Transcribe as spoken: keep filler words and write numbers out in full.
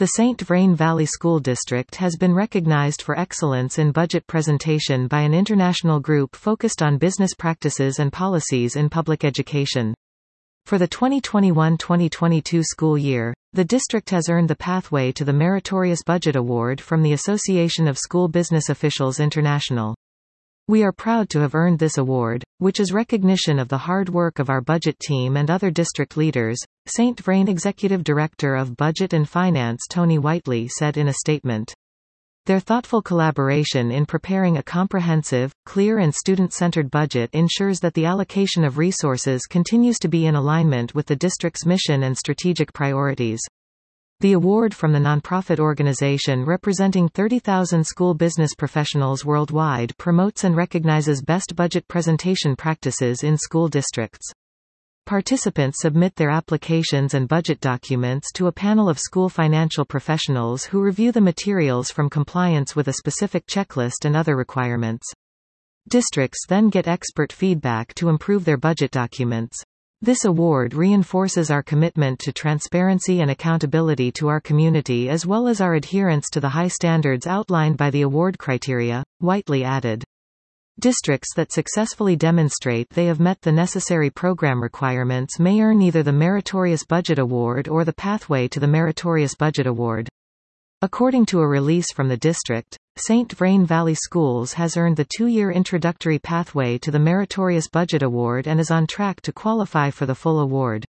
The Saint Vrain Valley School District has been recognized for excellence in budget presentation by an international group focused on business practices and policies in public education. For the twenty twenty-one twenty twenty-two school year, the district has earned the Pathway to the Meritorious Budget Award from the Association of School Business Officials International. We are proud to have earned this award, which is recognition of the hard work of our budget team and other district leaders, Saint Vrain Executive Director of Budget and Finance Tony Whiteley said in a statement. Their thoughtful collaboration in preparing a comprehensive, clear and student-centered budget ensures that the allocation of resources continues to be in alignment with the district's mission and strategic priorities. The award from the nonprofit organization representing thirty thousand school business professionals worldwide promotes and recognizes best budget presentation practices in school districts. Participants submit their applications and budget documents to a panel of school financial professionals who review the materials from compliance with a specific checklist and other requirements. Districts then get expert feedback to improve their budget documents. This award reinforces our commitment to transparency and accountability to our community as well as our adherence to the high standards outlined by the award criteria, Whiteley added. Districts that successfully demonstrate they have met the necessary program requirements may earn either the Meritorious Budget Award or the Pathway to the Meritorious Budget Award. According to a release from the district, Saint Vrain Valley Schools has earned the two-year introductory pathway to the Meritorious Budget Award and is on track to qualify for the full award.